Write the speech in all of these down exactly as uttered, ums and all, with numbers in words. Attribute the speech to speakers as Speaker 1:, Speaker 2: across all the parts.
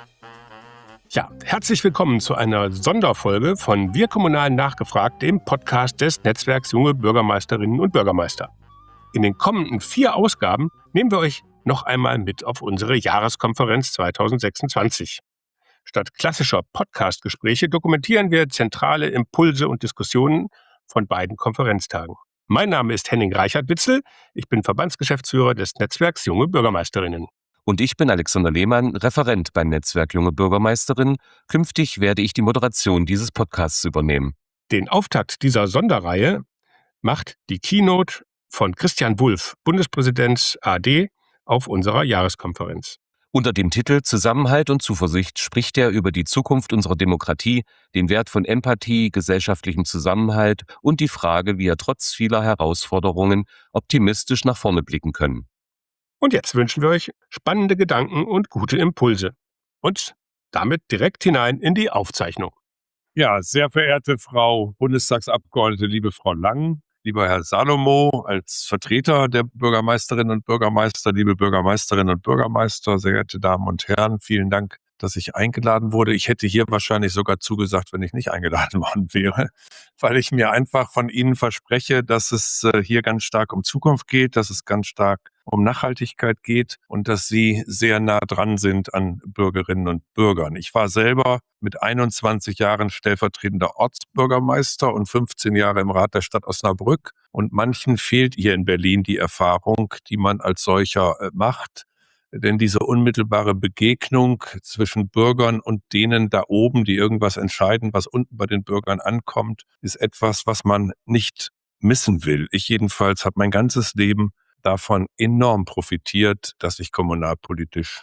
Speaker 1: Ja, herzlich willkommen zu einer Sonderfolge von Wir Kommunal nachgefragt, dem Podcast des Netzwerks Junge Bürgermeisterinnen und Bürgermeister. In den kommenden vier Ausgaben nehmen wir euch noch einmal mit auf unsere Jahreskonferenz zwanzig sechsundzwanzig. Statt klassischer Podcast-Gespräche dokumentieren wir zentrale Impulse und Diskussionen von beiden Konferenztagen. Mein Name ist Henning Reichert-Witzel, ich bin Verbandsgeschäftsführer des Netzwerks Junge Bürgermeisterinnen.
Speaker 2: Und ich bin Alexander Lehmann, Referent beim Netzwerk Junge Bürgermeisterin. Künftig werde ich die Moderation dieses Podcasts übernehmen.
Speaker 1: Den Auftakt dieser Sonderreihe macht die Keynote von Christian Wulff, Bundespräsident A D, auf unserer Jahreskonferenz.
Speaker 2: Unter dem Titel Zusammenhalt und Zuversicht spricht er über die Zukunft unserer Demokratie, den Wert von Empathie, gesellschaftlichem Zusammenhalt und die Frage, wie wir trotz vieler Herausforderungen optimistisch nach vorne blicken können.
Speaker 1: Und jetzt wünschen wir euch spannende Gedanken und gute Impulse. Und damit direkt hinein in die Aufzeichnung.
Speaker 3: Ja, sehr verehrte Frau Bundestagsabgeordnete, liebe Frau Lang, lieber Herr Salomo, als Vertreter der Bürgermeisterinnen und Bürgermeister, liebe Bürgermeisterinnen und Bürgermeister, sehr geehrte Damen und Herren, vielen Dank, dass ich eingeladen wurde. Ich hätte hier wahrscheinlich sogar zugesagt, wenn ich nicht eingeladen worden wäre, weil ich mir einfach von Ihnen verspreche, dass es hier ganz stark um Zukunft geht, dass es ganz stark um Nachhaltigkeit geht und dass Sie sehr nah dran sind an Bürgerinnen und Bürgern. Ich war selber mit einundzwanzig Jahren stellvertretender Ortsbürgermeister und fünfzehn Jahre im Rat der Stadt Osnabrück. Und manchen fehlt hier in Berlin die Erfahrung, die man als solcher macht. Denn diese unmittelbare Begegnung zwischen Bürgern und denen da oben, die irgendwas entscheiden, was unten bei den Bürgern ankommt, ist etwas, was man nicht missen will. Ich jedenfalls habe mein ganzes Leben davon enorm profitiert, dass ich kommunalpolitisch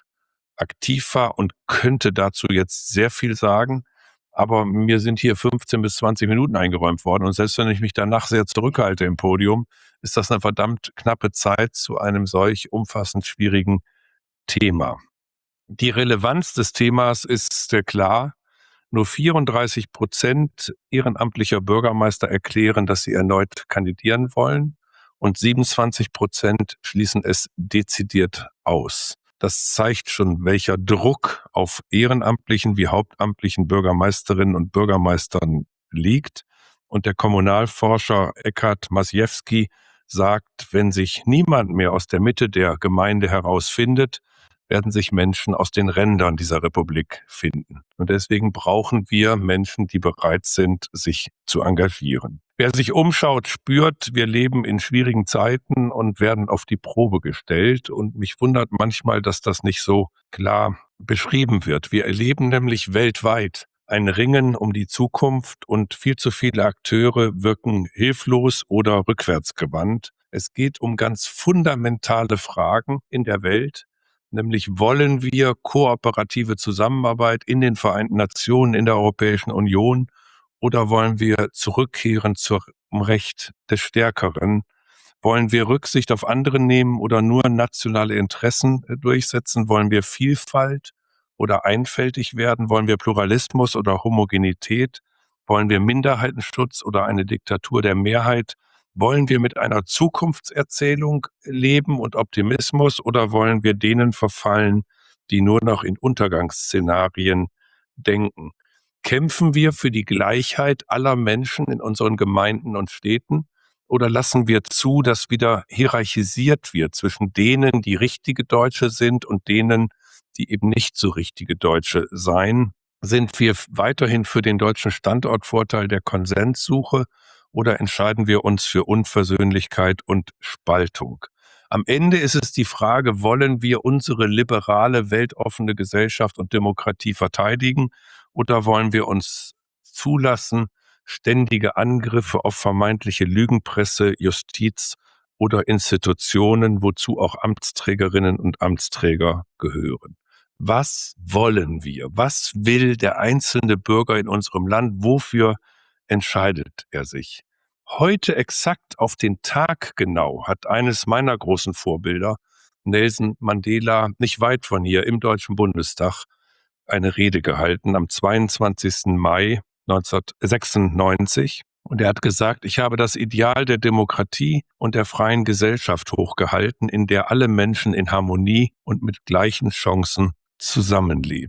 Speaker 3: aktiv war und könnte dazu jetzt sehr viel sagen. Aber mir sind hier fünfzehn bis zwanzig Minuten eingeräumt worden. Und selbst wenn ich mich danach sehr zurückhalte im Podium, ist das eine verdammt knappe Zeit zu einem solch umfassend schwierigen Thema. Die Relevanz des Themas ist sehr klar. Nur vierunddreißig Prozent ehrenamtlicher Bürgermeister erklären, dass sie erneut kandidieren wollen und siebenundzwanzig Prozent schließen es dezidiert aus. Das zeigt schon, welcher Druck auf ehrenamtlichen wie hauptamtlichen Bürgermeisterinnen und Bürgermeistern liegt. Und der Kommunalforscher Eckhard Masiewski sagt, wenn sich niemand mehr aus der Mitte der Gemeinde herausfindet, werden sich Menschen aus den Rändern dieser Republik finden. Und deswegen brauchen wir Menschen, die bereit sind, sich zu engagieren. Wer sich umschaut, spürt, wir leben in schwierigen Zeiten und werden auf die Probe gestellt. Und mich wundert manchmal, dass das nicht so klar beschrieben wird. Wir erleben nämlich weltweit ein Ringen um die Zukunft und viel zu viele Akteure wirken hilflos oder rückwärtsgewandt. Es geht um ganz fundamentale Fragen in der Welt. Nämlich wollen wir kooperative Zusammenarbeit in den Vereinten Nationen, in der Europäischen Union oder wollen wir zurückkehren zum Recht des Stärkeren? Wollen wir Rücksicht auf andere nehmen oder nur nationale Interessen durchsetzen? Wollen wir Vielfalt oder einfältig werden? Wollen wir Pluralismus oder Homogenität? Wollen wir Minderheitenschutz oder eine Diktatur der Mehrheit? Wollen wir mit einer Zukunftserzählung leben und Optimismus oder wollen wir denen verfallen, die nur noch in Untergangsszenarien denken? Kämpfen wir für die Gleichheit aller Menschen in unseren Gemeinden und Städten oder lassen wir zu, dass wieder hierarchisiert wird zwischen denen, die richtige Deutsche sind und denen, die eben nicht so richtige Deutsche seien? Sind wir weiterhin für den deutschen Standortvorteil der Konsenssuche? Oder entscheiden wir uns für Unversöhnlichkeit und Spaltung? Am Ende ist es die Frage, wollen wir unsere liberale, weltoffene Gesellschaft und Demokratie verteidigen oder wollen wir uns zulassen, ständige Angriffe auf vermeintliche Lügenpresse, Justiz oder Institutionen, wozu auch Amtsträgerinnen und Amtsträger gehören? Was wollen wir? Was will der einzelne Bürger in unserem Land? Wofür entscheidet er sich? Heute exakt auf den Tag genau hat eines meiner großen Vorbilder, Nelson Mandela, nicht weit von hier im Deutschen Bundestag eine Rede gehalten am zweiundzwanzigsten Mai neunzehnhundertsechsundneunzig. Und er hat gesagt, ich habe das Ideal der Demokratie und der freien Gesellschaft hochgehalten, in der alle Menschen in Harmonie und mit gleichen Chancen zusammenleben.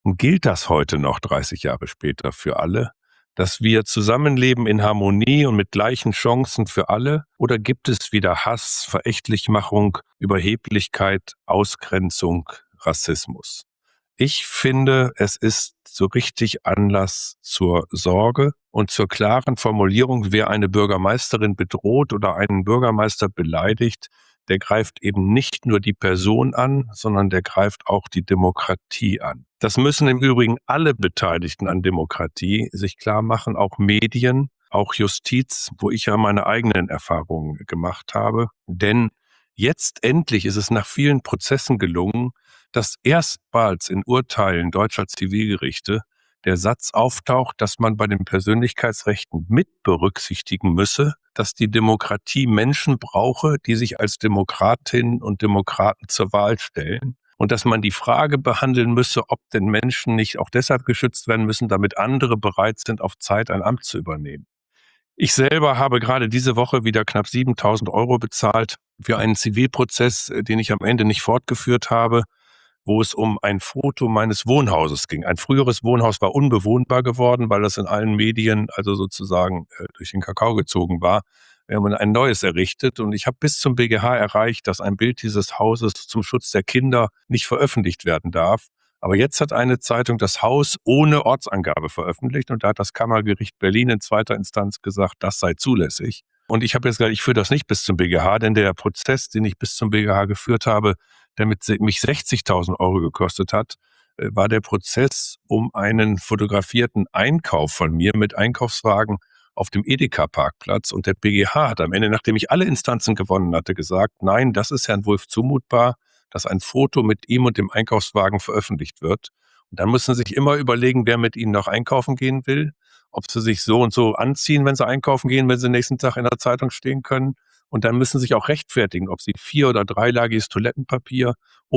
Speaker 3: Und gilt das heute noch dreißig Jahre später für alle, dass wir zusammenleben in Harmonie und mit gleichen Chancen für alle? Oder gibt es wieder Hass, Verächtlichmachung, Überheblichkeit, Ausgrenzung, Rassismus? Ich finde, es ist so richtig Anlass zur Sorge und zur klaren Formulierung, wer eine Bürgermeisterin bedroht oder einen Bürgermeister beleidigt, der greift eben nicht nur die Person an, sondern der greift auch die Demokratie an. Das müssen im Übrigen alle Beteiligten an Demokratie sich klar machen, auch Medien, auch Justiz, wo ich ja meine eigenen Erfahrungen gemacht habe. Denn jetzt endlich ist es nach vielen Prozessen gelungen, dass erstmals in Urteilen deutscher Zivilgerichte der Satz auftaucht, dass man bei den Persönlichkeitsrechten mit berücksichtigen müsse, dass die Demokratie Menschen brauche, die sich als Demokratinnen und Demokraten zur Wahl stellen und dass man die Frage behandeln müsse, ob denn Menschen nicht auch deshalb geschützt werden müssen, damit andere bereit sind, auf Zeit ein Amt zu übernehmen. Ich selber habe gerade diese Woche wieder knapp siebentausend Euro bezahlt für einen Zivilprozess, den ich am Ende nicht fortgeführt habe, wo es um ein Foto meines Wohnhauses ging. Ein früheres Wohnhaus war unbewohnbar geworden, weil das in allen Medien also sozusagen äh, durch den Kakao gezogen war. Wir haben ein neues errichtet und ich habe bis zum B G H erreicht, dass ein Bild dieses Hauses zum Schutz der Kinder nicht veröffentlicht werden darf. Aber jetzt hat eine Zeitung das Haus ohne Ortsangabe veröffentlicht und da hat das Kammergericht Berlin in zweiter Instanz gesagt, das sei zulässig. Und ich habe jetzt gesagt, ich führe das nicht bis zum B G H, denn der Prozess, den ich bis zum B G H geführt habe, der mit mich sechzigtausend Euro gekostet hat, war der Prozess um einen fotografierten Einkauf von mir mit Einkaufswagen auf dem Edeka-Parkplatz. Und der B G H hat am Ende, nachdem ich alle Instanzen gewonnen hatte, gesagt, nein, das ist Herrn Wulff zumutbar, dass ein Foto mit ihm und dem Einkaufswagen veröffentlicht wird. Und dann müssen Sie sich immer überlegen, wer mit Ihnen noch einkaufen gehen will, ob Sie sich so und so anziehen, wenn Sie einkaufen gehen, wenn Sie nächsten Tag in der Zeitung stehen können. Und dann müssen Sie sich auch rechtfertigen, ob Sie vier- oder dreilagiges Toilettenpapier,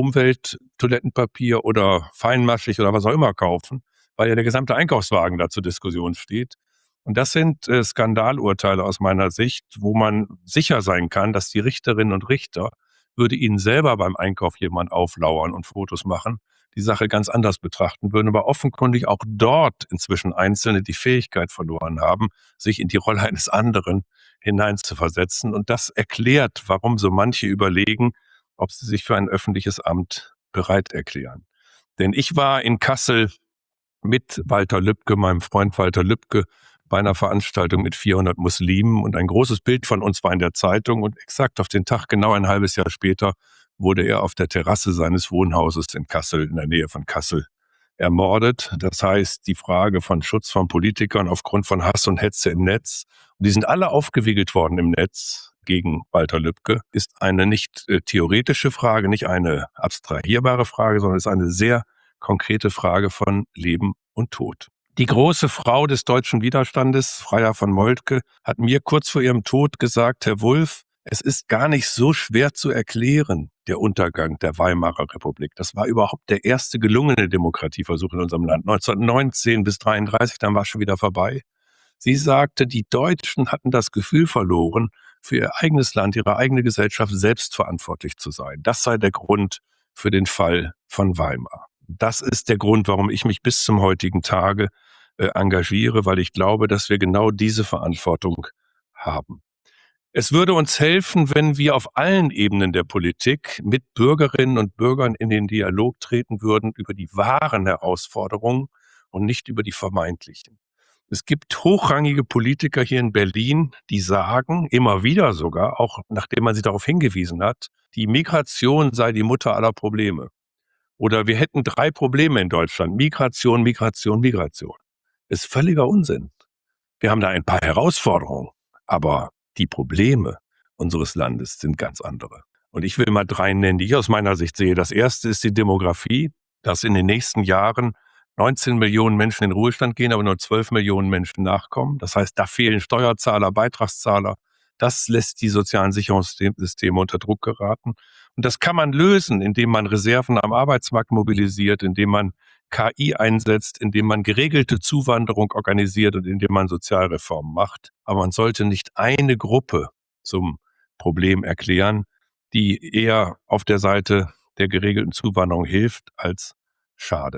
Speaker 3: Umwelttoilettenpapier oder feinmaschig oder was auch immer kaufen, weil ja der gesamte Einkaufswagen da zur Diskussion steht. Und das sind äh, Skandalurteile aus meiner Sicht, wo man sicher sein kann, dass die Richterinnen und Richter, würde ihnen selber beim Einkauf jemand auflauern und Fotos machen, die Sache ganz anders betrachten würden, aber offenkundig auch dort inzwischen Einzelne die Fähigkeit verloren haben, sich in die Rolle eines anderen hineinzuversetzen. Und das erklärt, warum so manche überlegen, ob sie sich für ein öffentliches Amt bereit erklären. Denn ich war in Kassel mit Walter Lübcke, meinem Freund Walter Lübcke, bei einer Veranstaltung mit vierhundert Muslimen und ein großes Bild von uns war in der Zeitung und exakt auf den Tag, genau ein halbes Jahr später, wurde er auf der Terrasse seines Wohnhauses in Kassel, in der Nähe von Kassel, ermordet. Das heißt, die Frage von Schutz von Politikern aufgrund von Hass und Hetze im Netz, und die sind alle aufgewiegelt worden im Netz gegen Walter Lübcke, ist eine nicht äh, theoretische Frage, nicht eine abstrahierbare Frage, sondern ist eine sehr konkrete Frage von Leben und Tod. Die große Frau des deutschen Widerstandes, Freya von Moltke, hat mir kurz vor ihrem Tod gesagt, Herr Wulff, es ist gar nicht so schwer zu erklären, der Untergang der Weimarer Republik. Das war überhaupt der erste gelungene Demokratieversuch in unserem Land. neunzehnhundertneunzehn bis dreiunddreißig, dann war es schon wieder vorbei. Sie sagte, die Deutschen hatten das Gefühl verloren, für ihr eigenes Land, ihre eigene Gesellschaft selbst verantwortlich zu sein. Das sei der Grund für den Fall von Weimar. Das ist der Grund, warum ich mich bis zum heutigen Tage äh, engagiere, weil ich glaube, dass wir genau diese Verantwortung haben. Es würde uns helfen, wenn wir auf allen Ebenen der Politik mit Bürgerinnen und Bürgern in den Dialog treten würden über die wahren Herausforderungen und nicht über die vermeintlichen. Es gibt hochrangige Politiker hier in Berlin, die sagen, immer wieder sogar, auch nachdem man sie darauf hingewiesen hat, die Migration sei die Mutter aller Probleme. Oder wir hätten drei Probleme in Deutschland. Migration, Migration, Migration. Das ist völliger Unsinn. Wir haben da ein paar Herausforderungen, aber die Probleme unseres Landes sind ganz andere. Und ich will mal drei nennen, die ich aus meiner Sicht sehe. Das erste ist die Demografie, dass in den nächsten Jahren neunzehn Millionen Menschen in Ruhestand gehen, aber nur zwölf Millionen Menschen nachkommen. Das heißt, da fehlen Steuerzahler, Beitragszahler. Das lässt die sozialen Sicherungssysteme unter Druck geraten. Und das kann man lösen, indem man Reserven am Arbeitsmarkt mobilisiert, indem man K I einsetzt, indem man geregelte Zuwanderung organisiert und indem man Sozialreformen macht. Aber man sollte nicht eine Gruppe zum Problem erklären, die eher auf der Seite der geregelten Zuwanderung hilft als schadet.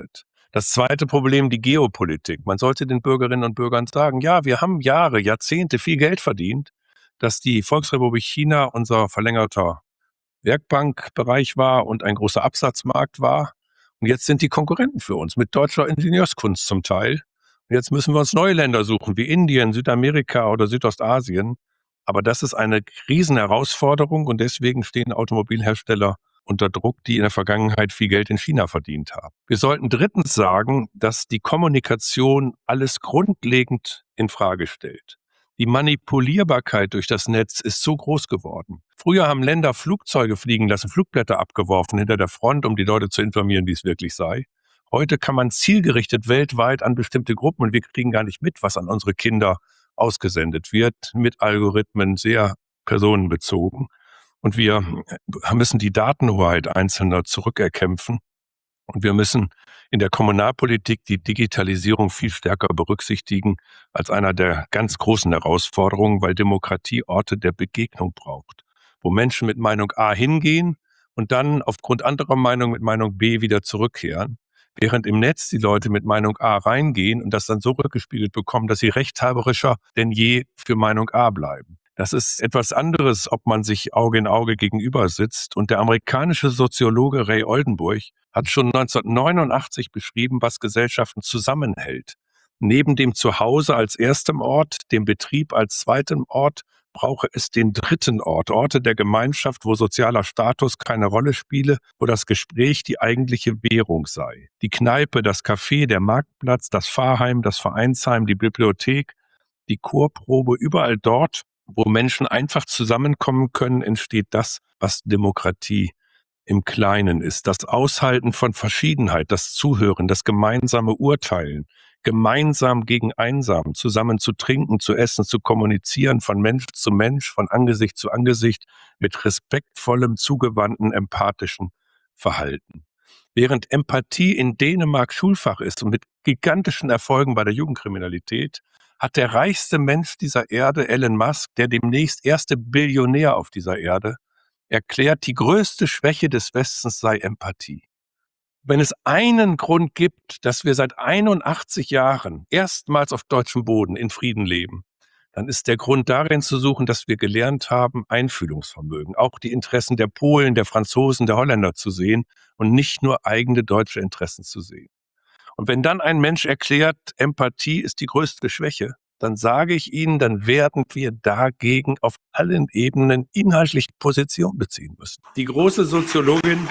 Speaker 3: Das zweite Problem, die Geopolitik. Man sollte den Bürgerinnen und Bürgern sagen, ja, wir haben Jahre, Jahrzehnte viel Geld verdient, dass die Volksrepublik China unser verlängerter Werkbankbereich war und ein großer Absatzmarkt war. Und jetzt sind die Konkurrenten für uns mit deutscher Ingenieurskunst zum Teil. Und jetzt müssen wir uns neue Länder suchen, wie Indien, Südamerika oder Südostasien. Aber das ist eine Riesenherausforderung und deswegen stehen Automobilhersteller unter Druck, die in der Vergangenheit viel Geld in China verdient haben. Wir sollten drittens sagen, dass die Kommunikation alles grundlegend in Frage stellt. Die Manipulierbarkeit durch das Netz ist so groß geworden. Früher haben Länder Flugzeuge fliegen lassen, Flugblätter abgeworfen hinter der Front, um die Leute zu informieren, wie es wirklich sei. Heute kann man zielgerichtet weltweit an bestimmte Gruppen und wir kriegen gar nicht mit, was an unsere Kinder ausgesendet wird, mit Algorithmen sehr personenbezogen. Und wir müssen die Datenhoheit Einzelner zurückerkämpfen. Und wir müssen in der Kommunalpolitik die Digitalisierung viel stärker berücksichtigen als einer der ganz großen Herausforderungen, weil Demokratie Orte der Begegnung braucht, wo Menschen mit Meinung A hingehen und dann aufgrund anderer Meinung mit Meinung B wieder zurückkehren, während im Netz die Leute mit Meinung A reingehen und das dann so rückgespiegelt bekommen, dass sie rechthaberischer denn je für Meinung A bleiben. Das ist etwas anderes, ob man sich Auge in Auge gegenüber sitzt. Und der amerikanische Soziologe Ray Oldenburg hat schon neunzehnhundertneunundachtzig beschrieben, was Gesellschaften zusammenhält. Neben dem Zuhause als erstem Ort, dem Betrieb als zweitem Ort, brauche es den dritten Ort, Orte der Gemeinschaft, wo sozialer Status keine Rolle spiele, wo das Gespräch die eigentliche Währung sei. Die Kneipe, das Café, der Marktplatz, das Pfarrheim, das Vereinsheim, die Bibliothek, die Chorprobe, überall dort, wo Menschen einfach zusammenkommen können, entsteht das, was Demokratie im Kleinen ist. Das Aushalten von Verschiedenheit, das Zuhören, das gemeinsame Urteilen, gemeinsam gegen einsam, zusammen zu trinken, zu essen, zu kommunizieren, von Mensch zu Mensch, von Angesicht zu Angesicht, mit respektvollem, zugewandten, empathischen Verhalten. Während Empathie in Dänemark Schulfach ist und mit gigantischen Erfolgen bei der Jugendkriminalität, hat der reichste Mensch dieser Erde, Elon Musk, der demnächst erste Billionär auf dieser Erde, erklärt, die größte Schwäche des Westens sei Empathie. Wenn es einen Grund gibt, dass wir seit einundachtzig Jahren erstmals auf deutschem Boden in Frieden leben, dann ist der Grund darin zu suchen, dass wir gelernt haben, Einfühlungsvermögen, auch die Interessen der Polen, der Franzosen, der Holländer zu sehen und nicht nur eigene deutsche Interessen zu sehen. Und wenn dann ein Mensch erklärt, Empathie ist die größte Schwäche, dann sage ich Ihnen, dann werden wir dagegen auf allen Ebenen inhaltlich Position beziehen müssen. Die große Soziologin,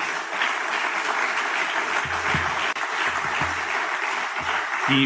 Speaker 3: die,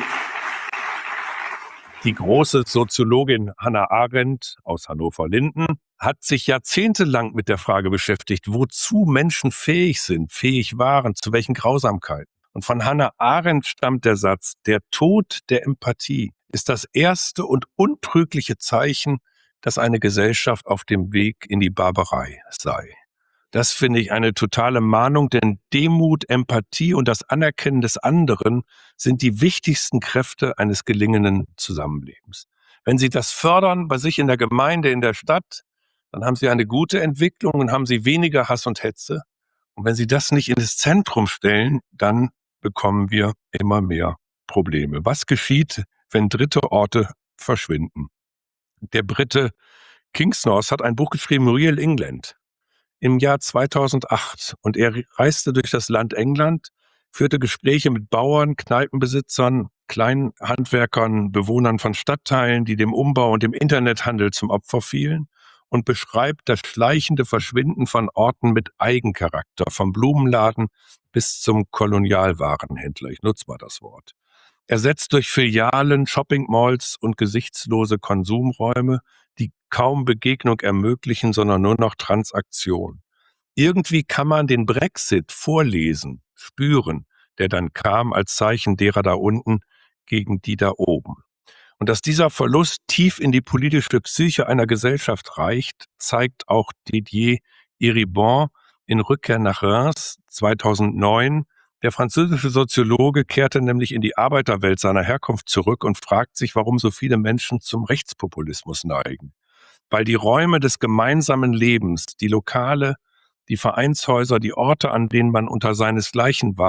Speaker 3: die große Soziologin Hannah Arendt aus Hannover-Linden hat sich jahrzehntelang mit der Frage beschäftigt, wozu Menschen fähig sind, fähig waren, zu welchen Grausamkeiten. Und von Hannah Arendt stammt der Satz, der Tod der Empathie ist das erste und untrügliche Zeichen, dass eine Gesellschaft auf dem Weg in die Barbarei sei. Das finde ich eine totale Mahnung, denn Demut, Empathie und das Anerkennen des anderen sind die wichtigsten Kräfte eines gelingenden Zusammenlebens. Wenn Sie das fördern bei sich in der Gemeinde, in der Stadt, dann haben Sie eine gute Entwicklung und haben Sie weniger Hass und Hetze. Und wenn Sie das nicht in das Zentrum stellen, dann bekommen wir immer mehr Probleme. Was geschieht, wenn dritte Orte verschwinden? Der Brite Kingsnorth hat ein Buch geschrieben, Real England, im Jahr zweitausendacht. Und er reiste durch das Land England, führte Gespräche mit Bauern, Kneipenbesitzern, kleinen Handwerkern, Bewohnern von Stadtteilen, die dem Umbau und dem Internethandel zum Opfer fielen, und beschreibt das schleichende Verschwinden von Orten mit Eigencharakter, vom Blumenladen bis zum Kolonialwarenhändler. Ich nutze mal das Wort. Ersetzt durch Filialen, Shoppingmalls und gesichtslose Konsumräume, die kaum Begegnung ermöglichen, sondern nur noch Transaktion. Irgendwie kann man den Brexit vorlesen, spüren, der dann kam als Zeichen derer da unten gegen die da oben. Und dass dieser Verlust tief in die politische Psyche einer Gesellschaft reicht, zeigt auch Didier Eribon in Rückkehr nach Reims zweitausendneun. Der französische Soziologe kehrte nämlich in die Arbeiterwelt seiner Herkunft zurück und fragt sich, warum so viele Menschen zum Rechtspopulismus neigen. Weil die Räume des gemeinsamen Lebens, die Lokale, die Vereinshäuser, die Orte, an denen man unter seinesgleichen war,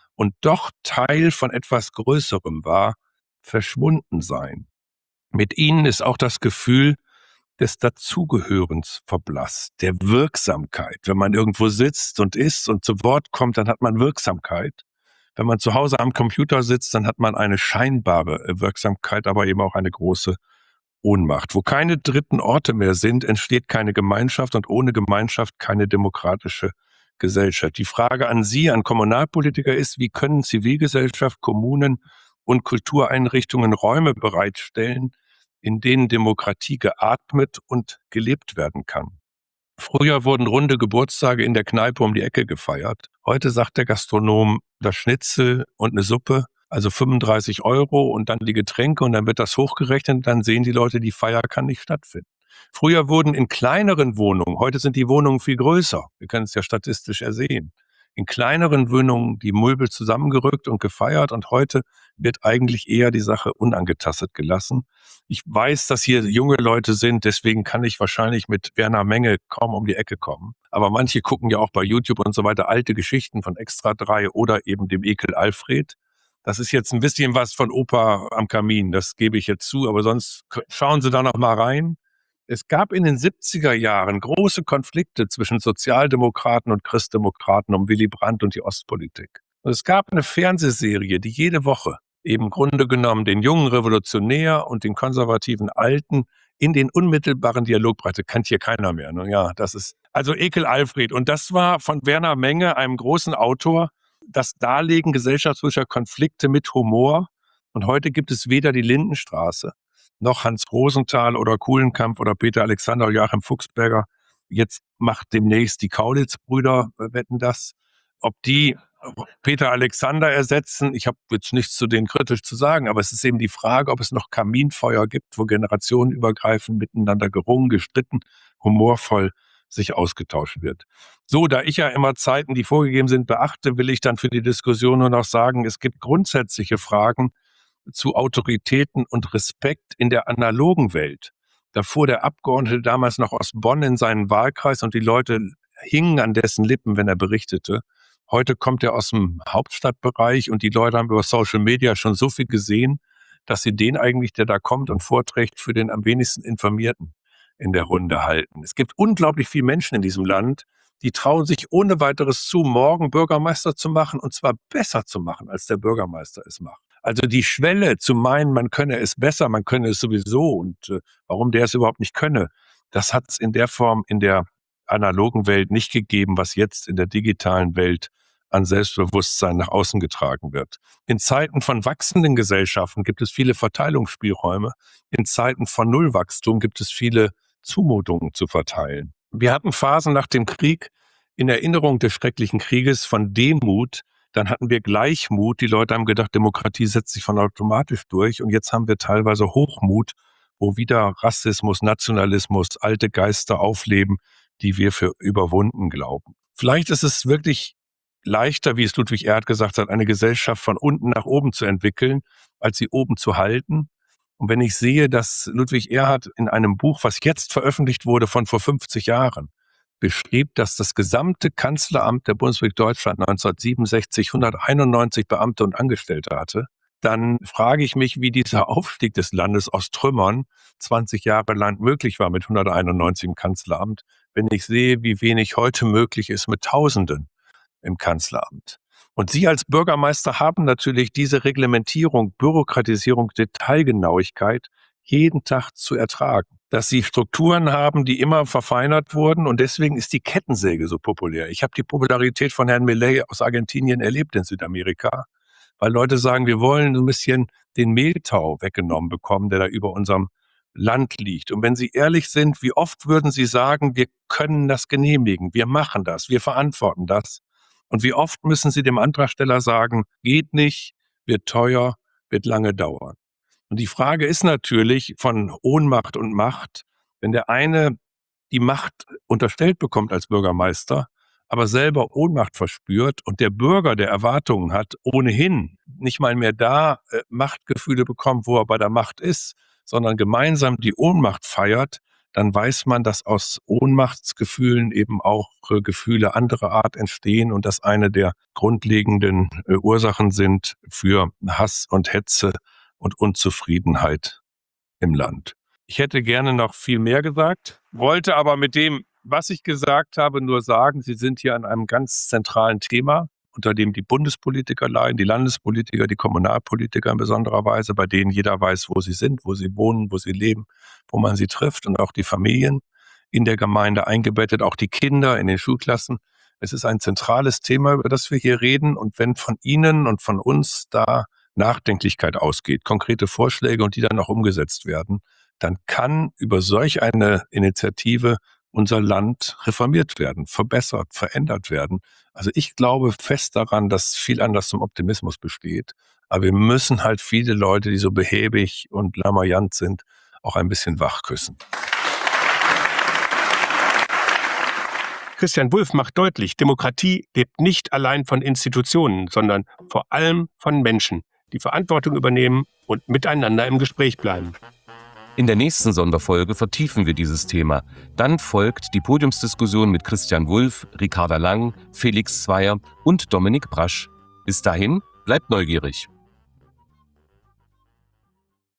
Speaker 3: und doch Teil von etwas Größerem war, verschwunden sein. Mit ihnen ist auch das Gefühl des Dazugehörens verblasst, der Wirksamkeit. Wenn man irgendwo sitzt und isst und zu Wort kommt, dann hat man Wirksamkeit. Wenn man zu Hause am Computer sitzt, dann hat man eine scheinbare Wirksamkeit, aber eben auch eine große Ohnmacht. Wo keine dritten Orte mehr sind, entsteht keine Gemeinschaft und ohne Gemeinschaft keine demokratische Gesellschaft. Die Frage an Sie, an Kommunalpolitiker ist, wie können Zivilgesellschaft, Kommunen und Kultureinrichtungen Räume bereitstellen, in denen Demokratie geatmet und gelebt werden kann? Früher wurden runde Geburtstage in der Kneipe um die Ecke gefeiert. Heute sagt der Gastronom, das Schnitzel und eine Suppe, also fünfunddreißig Euro und dann die Getränke und dann wird das hochgerechnet, dann sehen die Leute, die Feier kann nicht stattfinden. Früher wurden in kleineren Wohnungen, heute sind die Wohnungen viel größer, wir können es ja statistisch ersehen, in kleineren Wohnungen die Möbel zusammengerückt und gefeiert und heute wird eigentlich eher die Sache unangetastet gelassen. Ich weiß, dass hier junge Leute sind, deswegen kann ich wahrscheinlich mit Werner Menge kaum um die Ecke kommen. Aber manche gucken ja auch bei YouTube und so weiter alte Geschichten von Extra drei oder eben dem Ekel Alfred. Das ist jetzt ein bisschen was von Opa am Kamin, das gebe ich jetzt zu, aber sonst schauen Sie da noch mal rein. Es gab in den siebziger Jahren große Konflikte zwischen Sozialdemokraten und Christdemokraten um Willy Brandt und die Ostpolitik. Und es gab eine Fernsehserie, die jede Woche eben im Grunde genommen den jungen Revolutionär und den konservativen Alten in den unmittelbaren Dialog brachte. Kennt hier keiner mehr. Ne? Ja, das ist also Ekel Alfred. Und das war von Werner Menge, einem großen Autor, das Darlegen gesellschaftspolitischer Konflikte mit Humor. Und heute gibt es weder die Lindenstraße noch Hans Rosenthal oder Kuhlenkampf oder Peter Alexander oder Joachim Fuchsberger. Jetzt macht demnächst die Kaulitz-Brüder, wetten das, ob die Peter Alexander ersetzen. Ich habe jetzt nichts zu denen kritisch zu sagen, aber es ist eben die Frage, ob es noch Kaminfeuer gibt, wo generationenübergreifend miteinander gerungen, gestritten, humorvoll sich ausgetauscht wird. So, da ich ja immer Zeiten, die vorgegeben sind, beachte, will ich dann für die Diskussion nur noch sagen, es gibt grundsätzliche Fragen zu Autoritäten und Respekt in der analogen Welt. Da fuhr der Abgeordnete damals noch aus Bonn in seinen Wahlkreis und die Leute hingen an dessen Lippen, wenn er berichtete. Heute kommt er aus dem Hauptstadtbereich und die Leute haben über Social Media schon so viel gesehen, dass sie den eigentlich, der da kommt und vorträgt, für den am wenigsten Informierten in der Runde halten. Es gibt unglaublich viele Menschen in diesem Land, die trauen sich ohne weiteres zu, morgen Bürgermeister zu machen und zwar besser zu machen, als der Bürgermeister es macht. Also die Schwelle zu meinen, man könne es besser, man könne es sowieso und äh, warum der es überhaupt nicht könne, das hat es in der Form in der analogen Welt nicht gegeben, was jetzt in der digitalen Welt an Selbstbewusstsein nach außen getragen wird. In Zeiten von wachsenden Gesellschaften gibt es viele Verteilungsspielräume. In Zeiten von Nullwachstum gibt es viele Zumutungen zu verteilen. Wir hatten Phasen nach dem Krieg in Erinnerung des schrecklichen Krieges von Demut. Dann hatten wir Gleichmut. Die Leute haben gedacht, Demokratie setzt sich von automatisch durch. Und jetzt haben wir teilweise Hochmut, wo wieder Rassismus, Nationalismus, alte Geister aufleben, die wir für überwunden glauben. Vielleicht ist es wirklich leichter, wie es Ludwig Erhard gesagt hat, eine Gesellschaft von unten nach oben zu entwickeln, als sie oben zu halten. Und wenn ich sehe, dass Ludwig Erhard in einem Buch, was jetzt veröffentlicht wurde, von vor fünfzig Jahren, beschrieb, dass das gesamte Kanzleramt der Bundesrepublik Deutschland neunzehnhundertsiebenundsechzig hunderteinundneunzig Beamte und Angestellte hatte, dann frage ich mich, wie dieser Aufstieg des Landes aus Trümmern zwanzig Jahre lang möglich war mit hunderteinundneunzig im Kanzleramt, wenn ich sehe, wie wenig heute möglich ist mit Tausenden im Kanzleramt. Und Sie als Bürgermeister haben natürlich diese Reglementierung, Bürokratisierung, Detailgenauigkeit jeden Tag zu ertragen. Dass Sie Strukturen haben, die immer verfeinert wurden und deswegen ist die Kettensäge so populär. Ich habe die Popularität von Herrn Milei aus Argentinien erlebt in Südamerika, weil Leute sagen, wir wollen ein bisschen den Mehltau weggenommen bekommen, der da über unserem Land liegt. Und wenn Sie ehrlich sind, wie oft würden Sie sagen, wir können das genehmigen, wir machen das, wir verantworten das? Und wie oft müssen Sie dem Antragsteller sagen, geht nicht, wird teuer, wird lange dauern? Und die Frage ist natürlich von Ohnmacht und Macht, wenn der eine die Macht unterstellt bekommt als Bürgermeister, aber selber Ohnmacht verspürt und der Bürger, der Erwartungen hat, ohnehin nicht mal mehr da äh, Machtgefühle bekommt, wo er bei der Macht ist, sondern gemeinsam die Ohnmacht feiert, dann weiß man, dass aus Ohnmachtsgefühlen eben auch äh, Gefühle anderer Art entstehen und dass eine der grundlegenden äh, Ursachen sind für Hass und Hetze und Unzufriedenheit im Land. Ich hätte gerne noch viel mehr gesagt, wollte aber mit dem, was ich gesagt habe, nur sagen, Sie sind hier an einem ganz zentralen Thema, unter dem die Bundespolitiker leiden, die Landespolitiker, die Kommunalpolitiker in besonderer Weise, bei denen jeder weiß, wo sie sind, wo sie wohnen, wo sie leben, wo man sie trifft und auch die Familien in der Gemeinde eingebettet, auch die Kinder in den Schulklassen. Es ist ein zentrales Thema, über das wir hier reden, und wenn von Ihnen und von uns da Nachdenklichkeit ausgeht, konkrete Vorschläge und die dann auch umgesetzt werden, dann kann über solch eine Initiative unser Land reformiert werden, verbessert, verändert werden. Also ich glaube fest daran, dass viel Anlass zum Optimismus besteht. Aber wir müssen halt viele Leute, die so behäbig und lamoyant sind, auch ein bisschen wachküssen.
Speaker 1: Christian Wulff macht deutlich, Demokratie lebt nicht allein von Institutionen, sondern vor allem von Menschen, die Verantwortung übernehmen und miteinander im Gespräch bleiben.
Speaker 2: In der nächsten Sonderfolge vertiefen wir dieses Thema. Dann folgt die Podiumsdiskussion mit Christian Wulff, Ricarda Lang, Felix Zweier und Dominik Brasch. Bis dahin, bleibt neugierig.